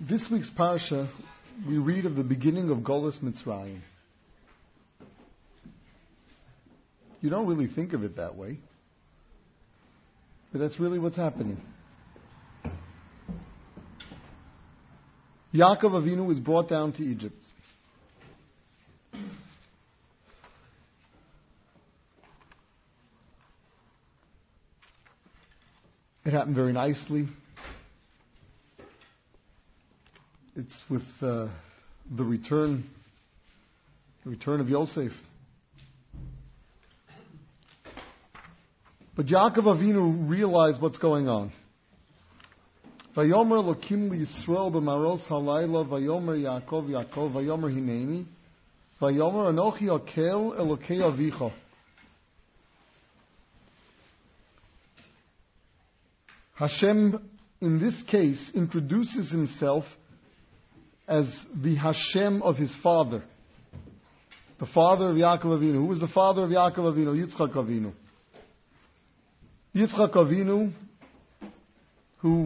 This week's parsha, we read of the beginning of Golus Mitzrayim. You don't really think of it that way, but that's really what's happening. Yaakov Avinu is brought down to Egypt. It happened very nicely. It's with the return of Yosef. But Yaakov Avinu realized what's going on. Vayomer Elokim liYisrael b'maros halayla, Vayomer Yaakov Yaakov, Vayomer Hineni, Vayomer Anochi Akel Elokei Avicha. Hashem, in this case, introduces himself as the Hashem of his father. The father of Yaakov Avinu. Who was the father of Yaakov Avinu? Yitzchak Avinu. Yitzchak Avinu, who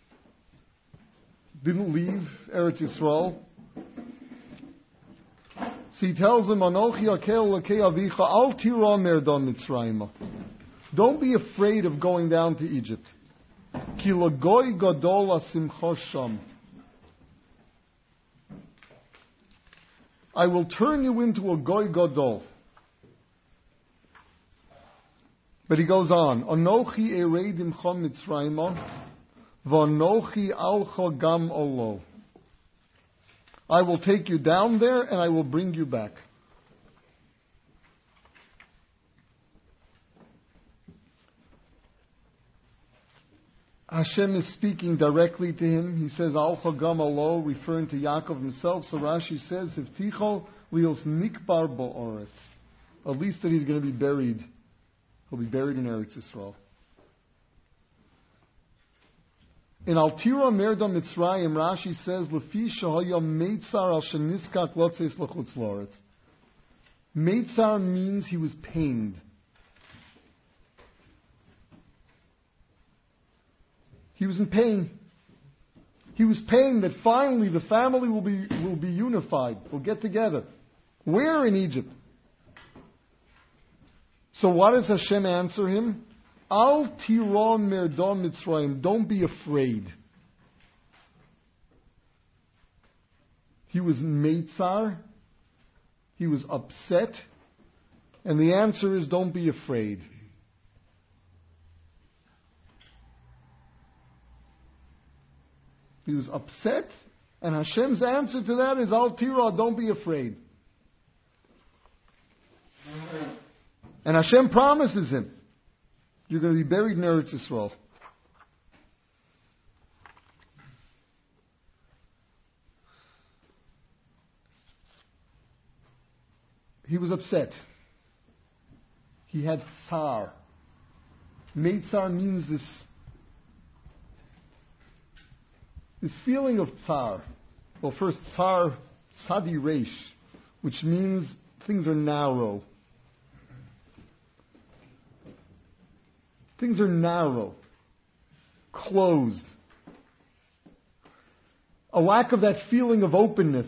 didn't leave Eretz Yisrael. So he tells him, Anochi akel lekei avicha, al tira merdon Mitzrayim. Don't be afraid of going down to Egypt. Ki lagoy gadol asimcha sham. I will turn you into a goy gadol. But he goes on, Anochi eredim chom Mitzrayim, v'anochi alcha gam olo. I will take you down there and I will bring you back. Hashem is speaking directly to him. He says, Alcha gam olo, referring to Yaakov himself. So Rashi says, Hivticho lios nikbar bo'oretz. At least that he's going to be buried. He'll be buried in Eretz Yisrael. In Altira Merda Mitzrayim, Rashi says, Lefi shahaya meitzar al sheniskak lotzes lechutz loretz. Meitzar means he was pained. He was in pain. He was pained that finally the family will be unified. Will get together. Where in Egypt? So what does Hashem answer him? Al tiron merdon Mitzrayim. Don't be afraid. He was meitzar. He was upset. And the answer is don't be afraid. He was upset, and Hashem's answer to that is Al Tira, don't be afraid. And Hashem promises him, you're going to be buried in Eretz Yisrael. He was upset. He had tsar. Meitzar means this feeling of tsar. Well, first, tsar, tzadi reish, which means things are narrow. Things are narrow, closed. A lack of that feeling of openness.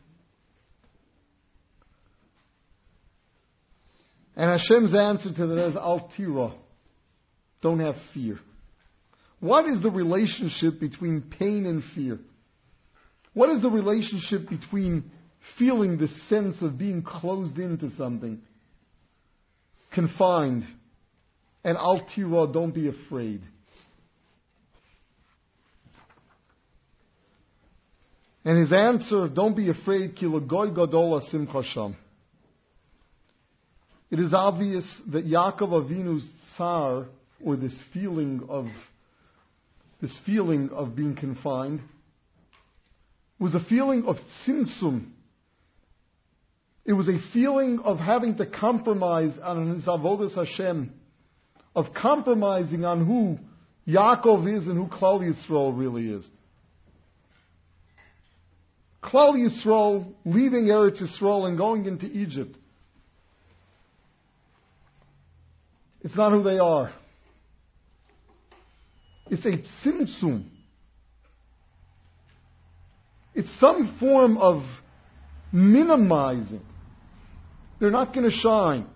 And Hashem's answer to that is Al Tira, don't have fear. What is the relationship between pain and fear? What is the relationship between feeling the sense of being closed into something, confined, and Al Tira, don't be afraid? And his answer, don't be afraid, Ki lagoy gadol asimcha sham. It is obvious that Yaakov Avinu's tsar, or this feeling of being confined, was a feeling of tzimtzum. It was a feeling of having to compromise on his avodas Hashem, of compromising on who Yaakov is and who Klal Yisrael really is. Klal Yisrael leaving Eretz Yisrael and going into Egypt. It's not who they are. It's a tzimtzum. It's some form of minimizing. They're not going to shine.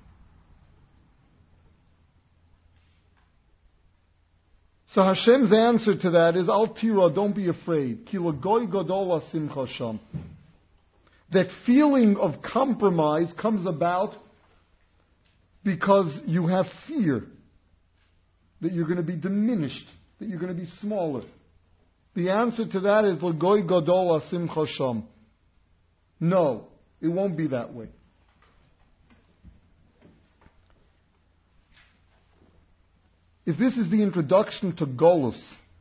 So Hashem's answer to that is, Al tira, don't be afraid. Ki l'goy gadol simcha sham. That feeling of compromise comes about because you have fear that you're going to be diminished, that you're going to be smaller. The answer to that is l'goy gadol simcha sham. No, it won't be that way. If this is the introduction to Golus,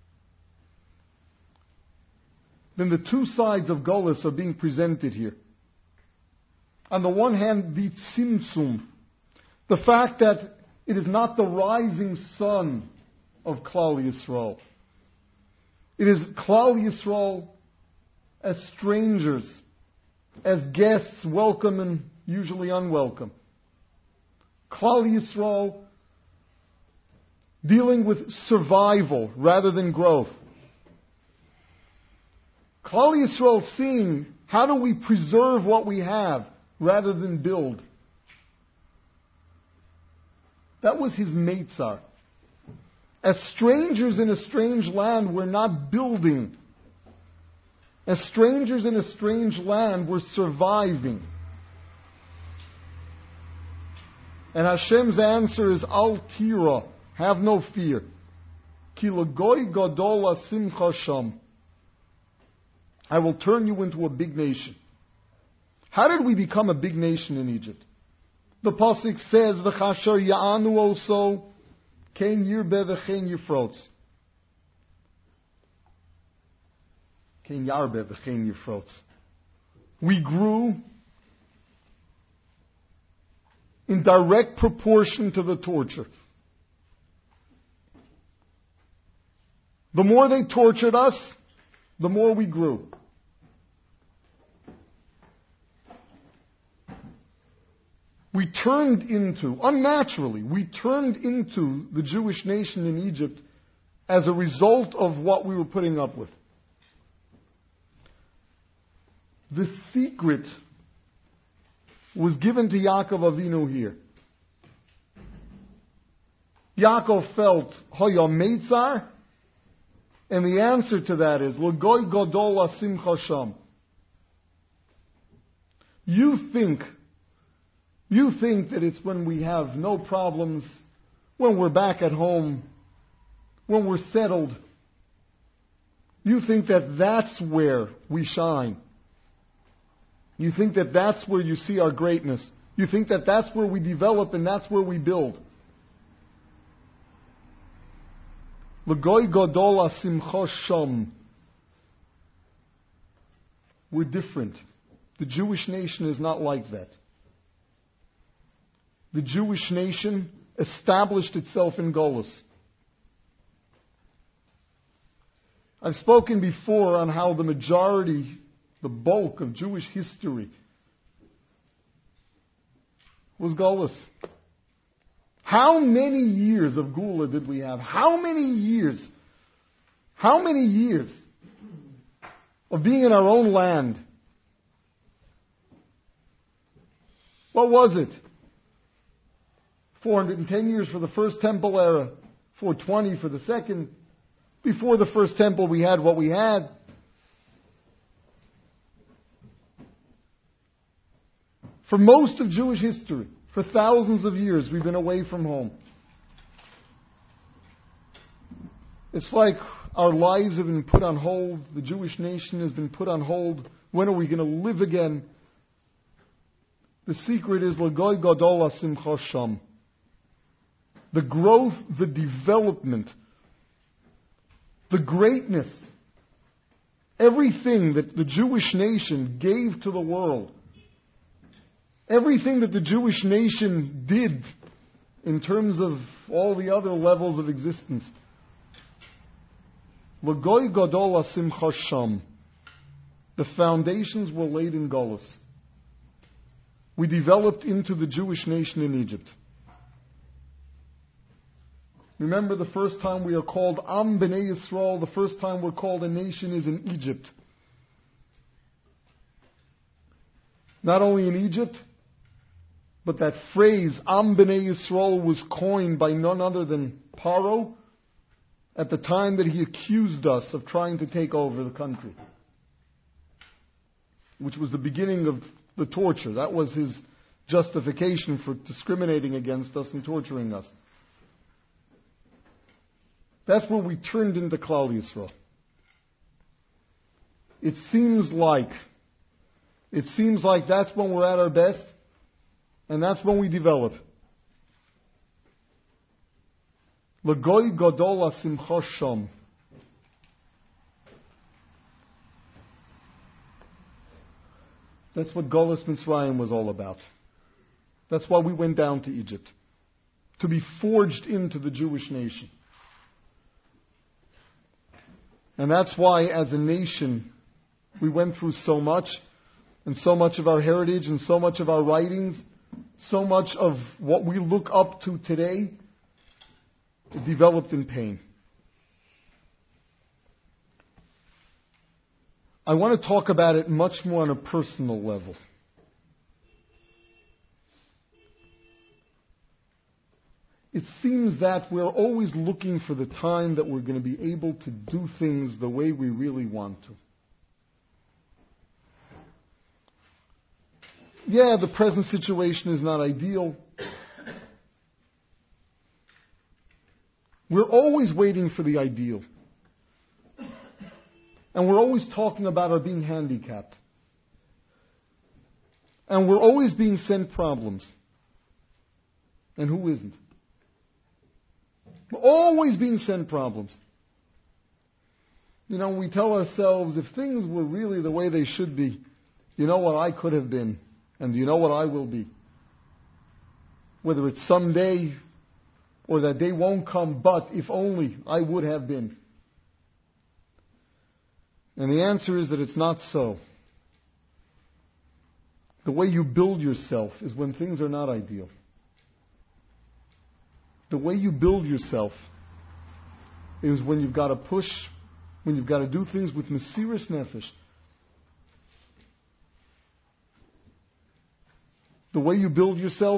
then the two sides of Golus are being presented here. On the one hand, the tzimtzum, the fact that it is not the rising sun of Klal Yisrael. It is Klal Yisrael as strangers, as guests, welcome and usually unwelcome. Klal Yisrael dealing with survival rather than growth. Klal Yisrael seeing how do we preserve what we have rather than build. That was his meitzar. As strangers in a strange land, we're not building. As strangers in a strange land, we're surviving. And Hashem's answer is Al tira, have no fear. Ki l'goy gadol simcha sham. I will turn you into a big nation. How did we become a big nation in Egypt? The pasuk says, "V'chasher ya'anu also, kein yirbe v'chein yifrotz." Kein yarbe v'chein yifrotz. We grew in direct proportion to the torture. The more they tortured us, the more we grew. We turned into, unnaturally, the Jewish nation in Egypt as a result of what we were putting up with. The secret was given to Yaakov Avinu here. Yaakov felt, Hoya Meitzar, and the answer to that is, L'goy gadol simcha sham. You think that it's when we have no problems, when we're back at home, when we're settled. You think that that's where we shine. You think that that's where you see our greatness. You think that that's where we develop and that's where we build. L'goy gadol simcha sham. We're different. The Jewish nation is not like that. The Jewish nation established itself in Golus. I've spoken before on how the majority, the bulk of Jewish history was Golus. How many years of Gula did we have? How many years of being in our own land? What was it? 410 years for the first temple era, 420 for the second. Before the first temple we had what we had. For most of Jewish history, for thousands of years, we've been away from home. It's like our lives have been put on hold. The Jewish nation has been put on hold. When are we going to live again? The secret is L'goy gadol simcha sham. The growth, the development, the greatness, everything that the Jewish nation gave to the world, everything that the Jewish nation did in terms of all the other levels of existence. L'goy gadol simcha sham. The foundations were laid in Golus. We developed into the Jewish nation in Egypt. Remember, the first time we are called Am B'nai Yisrael, the first time we're called a nation is in Egypt. not only in Egypt, but that phrase, Am B'nai Yisrael, was coined by none other than Paro at the time that he accused us of trying to take over the country, which was the beginning of the torture. That was his justification for discriminating against us and torturing us. That's where we turned into Klal Yisrael. It seems like that's when we're at our best, and that's when we develop. L'goy gadol hasimcha sham. That's what Golus Mitzrayim was all about. That's why we went down to Egypt, to be forged into the Jewish nation. And that's why, as a nation, we went through so much, and so much of our heritage, and so much of our writings, so much of what we look up to today, it developed in pain. I want to talk about it much more on a personal level. It seems that we're always looking for the time that we're going to be able to do things the way we really want to. Yeah, the present situation is not ideal. We're always waiting for the ideal. And we're always talking about our being handicapped. And we're always being sent problems. And who isn't? We're always being sent problems. You know, we tell ourselves, if things were really the way they should be, you know what I could have been, and you know what I will be. Whether it's someday or that day won't come, but if only I would have been. And the answer is that it's not so. The way you build yourself is when things are not ideal. The way you build yourself is when you've got to push, when you've got to do things with Mesiras Nefesh. The way you build yourself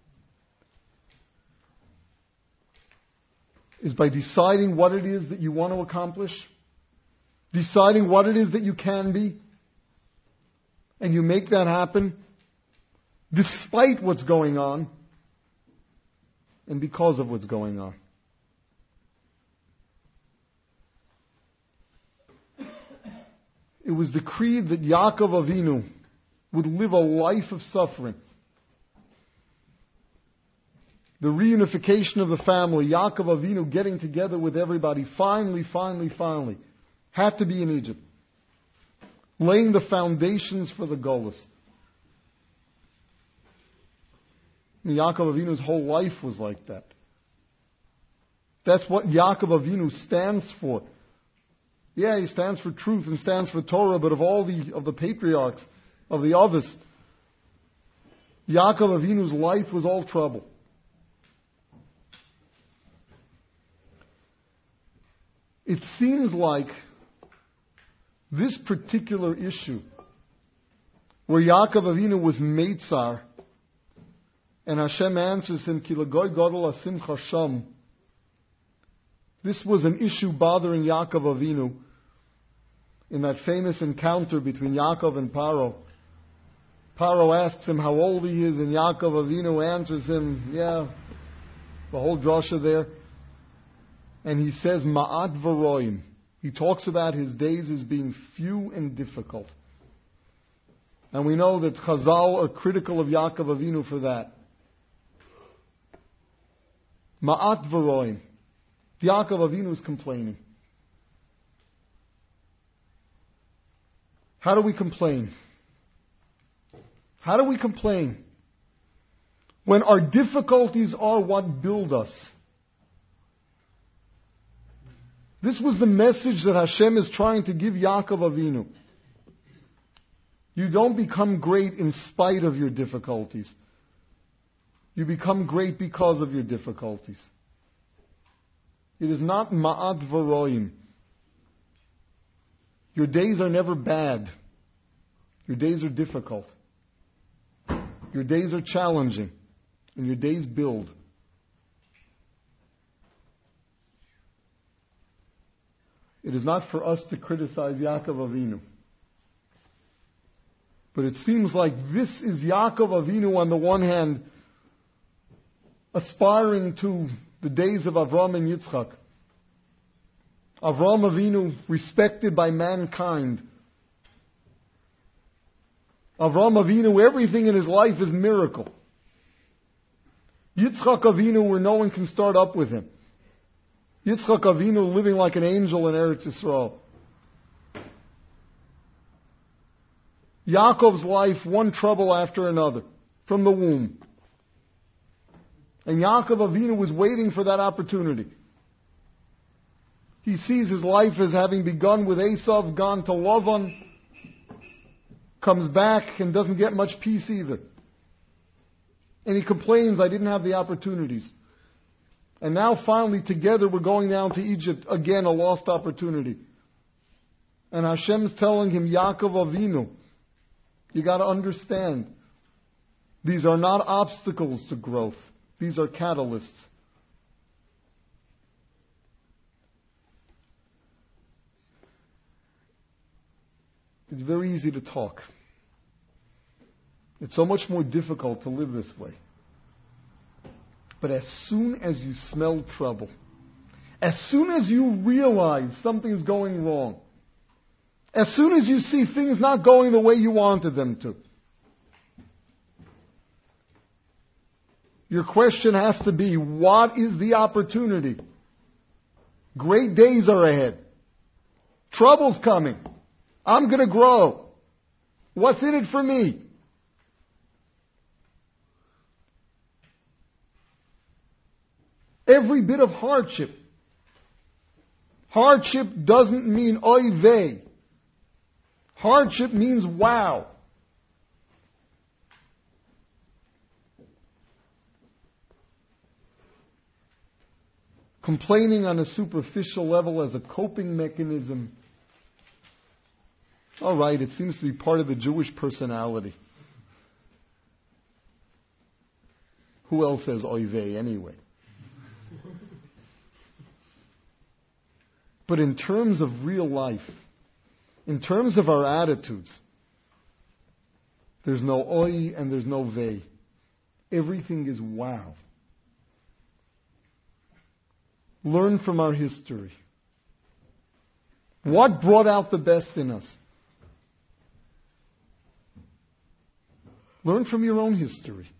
is by deciding what it is that you want to accomplish, deciding what it is that you can be, and you make that happen despite what's going on and because of what's going on. It was decreed that Yaakov Avinu would live a life of suffering. The reunification of the family, Yaakov Avinu getting together with everybody, finally, had to be in Egypt, laying the foundations for the Golus. Yaakov Avinu's whole life was like that. That's what Yaakov Avinu stands for. Yeah, he stands for truth and stands for Torah, but of all the patriarchs, of the others, Yaakov Avinu's life was all trouble. It seems like this particular issue, where Yaakov Avinu was Meitzar, and Hashem answers him, Ki l'goy gadol hasimcha sham. This was an issue bothering Yaakov Avinu in that famous encounter between Yaakov and Paro. Paro asks him how old he is, and Yaakov Avinu answers him, the whole drasha there. And he says, Ma'at v'roim. He talks about his days as being few and difficult. And we know that Chazal are critical of Yaakov Avinu for that. Ma'at v'roim. Yaakov Avinu is complaining. How do we complain? How do we complain? When our difficulties are what build us. This was the message that Hashem is trying to give Yaakov Avinu. You don't become great in spite of your difficulties. You become great because of your difficulties. It is not ma'at v'roim. Your days are never bad. Your days are difficult. Your days are challenging, and your days build. It is not for us to criticize Yaakov Avinu. But it seems like this is Yaakov Avinu on the one hand, aspiring to the days of Avram and Yitzchak. Avram Avinu, respected by mankind. Avram Avinu, everything in his life is miracle. Yitzchak Avinu, where no one can start up with him. Yitzchak Avinu living like an angel in Eretz Yisrael. Yaakov's life, one trouble after another, from the womb. And Yaakov Avinu was waiting for that opportunity. He sees his life as having begun with Esav, gone to Lavan, comes back and doesn't get much peace either. And he complains, I didn't have the opportunities. And now finally together we're going down to Egypt, again a lost opportunity. And Hashem's telling him, Yaakov Avinu, you got to understand, these are not obstacles to growth. These are catalysts. It's very easy to talk. It's so much more difficult to live this way. But as soon as you smell trouble, as soon as you realize something's going wrong, as soon as you see things not going the way you wanted them to, your question has to be, what is the opportunity? Great days are ahead. Trouble's coming. I'm going to grow. What's in it for me? Every bit of hardship. Hardship doesn't mean oy vey. Hardship means wow. Complaining on a superficial level as a coping mechanism. All right, it seems to be part of the Jewish personality. Who else says oy vey anyway? But in terms of real life, in terms of our attitudes, there's no oy and there's no vey. Everything is wow. Learn from our history. What brought out the best in us? Learn from your own history.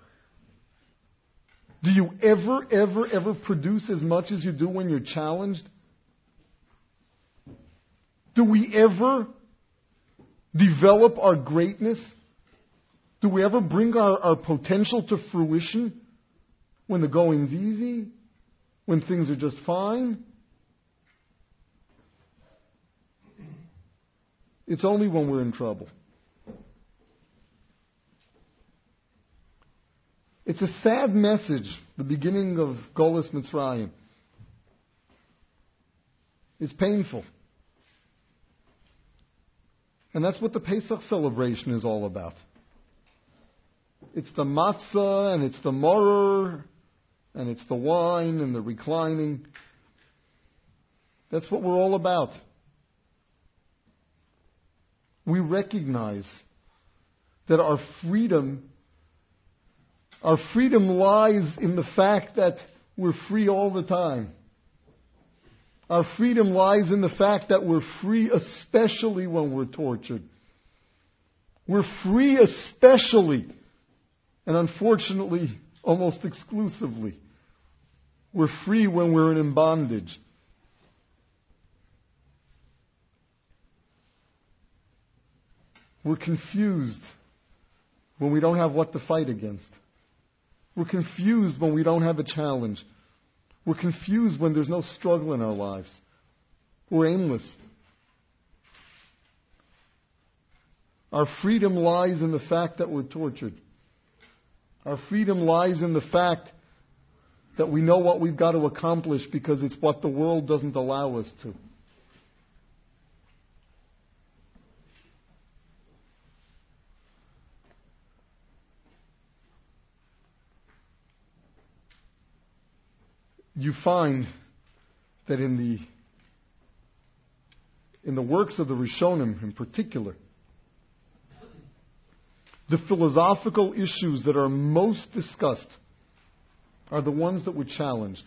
Do you ever produce as much as you do when you're challenged? Do we ever develop our greatness? Do we ever bring our potential to fruition when the going's easy? When things are just fine? It's only when we're in trouble. It's a sad message, the beginning of Golus Mitzrayim. It's painful. And that's what the Pesach celebration is all about. It's the matzah, and it's the moror, and it's the wine, and the reclining. That's what we're all about. We recognize that our freedom lies in the fact that we're free all the time. Our freedom lies in the fact that we're free especially when we're tortured. We're free especially, and unfortunately, almost exclusively. We're free when we're in bondage. We're confused when we don't have what to fight against. We're confused when we don't have a challenge. We're confused when there's no struggle in our lives. We're aimless. Our freedom lies in the fact that we're tortured. Our freedom lies in the fact that we know what we've got to accomplish because it's what the world doesn't allow us to. you find that in the works of the Rishonim in particular, the philosophical issues that are most discussed are the ones that were challenged.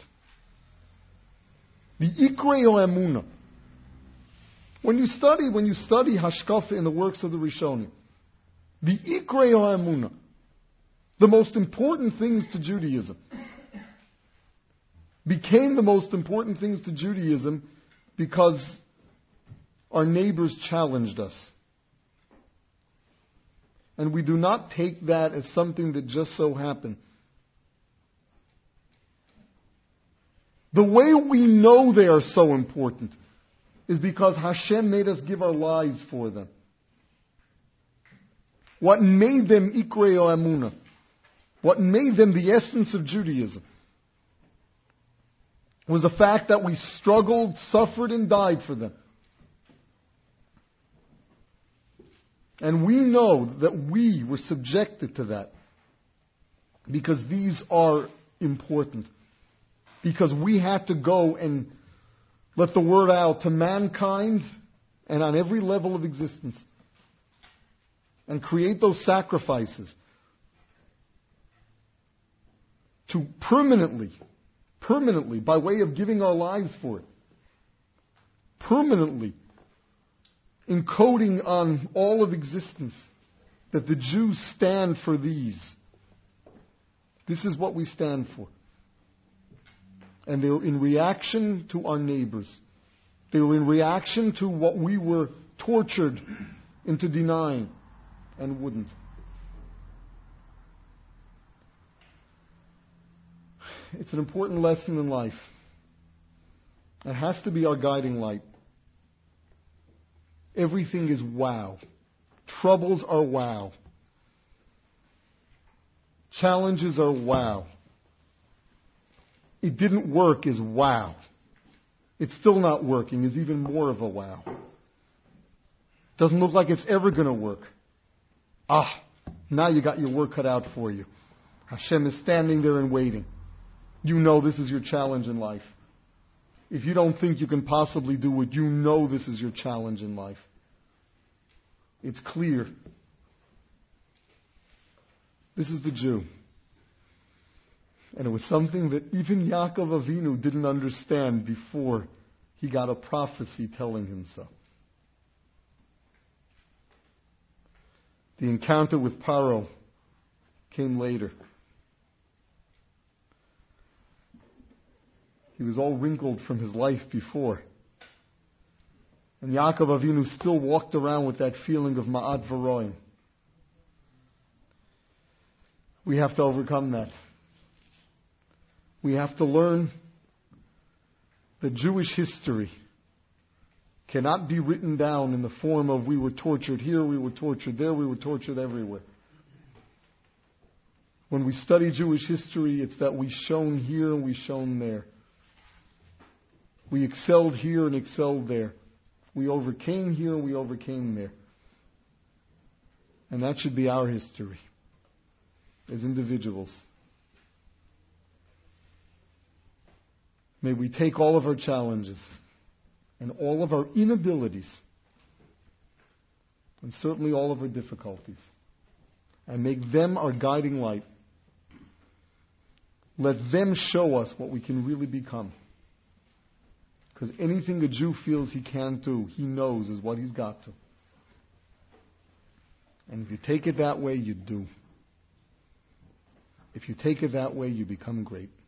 The Ikrei Emunah. When you study Hashkafa in the works of the Rishonim, the Ikrei Emunah, the most important things to Judaism, became the most important things to Judaism because our neighbors challenged us. And we do not take that as something that just so happened. The way we know they are so important is because Hashem made us give our lives for them. What made them Ikrei Emunah, what made them the essence of Judaism, was the fact that we struggled, suffered, and died for them. And we know that we were subjected to that because these are important. Because we had to go and let the word out to mankind and on every level of existence and create those sacrifices to permanently, by way of giving our lives for it, permanently encoding on all of existence that the Jews stand for these. This is what we stand for. And they were in reaction to our neighbors. They were in reaction to what we were tortured into denying and wouldn't. It's an important lesson in life. It has to be our guiding light. Everything is wow. Troubles are wow. Challenges are wow. It didn't work is wow. It's still not working is even more of a wow. Doesn't look like it's ever going to work. Now you got your work cut out for you. Hashem is standing there and waiting. You know this is your challenge in life. If you don't think you can possibly do it, you know this is your challenge in life. It's clear. This is the Jew. And it was something that even Yaakov Avinu didn't understand before he got a prophecy telling him so. The encounter with Paro came later. He was all wrinkled from his life before. And Yaakov Avinu still walked around with that feeling of Ma'at V'roim. We have to overcome that. We have to learn that Jewish history cannot be written down in the form of we were tortured here, we were tortured there, we were tortured everywhere. When we study Jewish history, it's that we shone here and we shone there. We excelled here and excelled there. We overcame here and we overcame there. And that should be our history as individuals. May we take all of our challenges and all of our inabilities and certainly all of our difficulties and make them our guiding light. Let them show us what we can really become. Because anything a Jew feels he can't do, he knows is what he's got to. And if you take it that way, you do. If you take it that way, you become great.